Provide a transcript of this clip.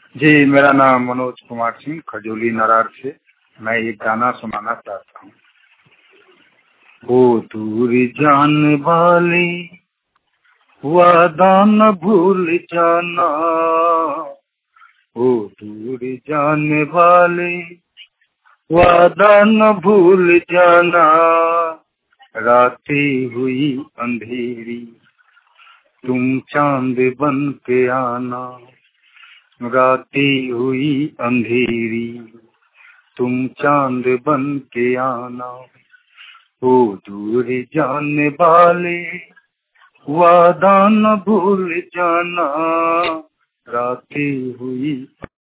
जी, मेरा नाम मनोज कुमार सिंह, खजूली नरार से। मैं एक गाना सुनाना चाहता हूँ। वो दूर जाने वाले वादा न भूल जाना, वो दूर जाने वाले वादा न भूल जाना। रातें हुई अंधेरी, तुम चांद बन के आना। रातें हुई अंधेरी, तुम चांद बन के आना। वो दूर जाने वाले वादा न भूल जाना। रातें हुई